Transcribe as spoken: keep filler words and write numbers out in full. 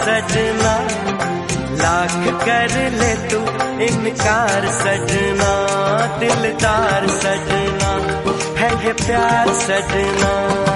सजना, लाख कर ले तू इनकार सजना, दिलदार सजना है ये प्यार सजना।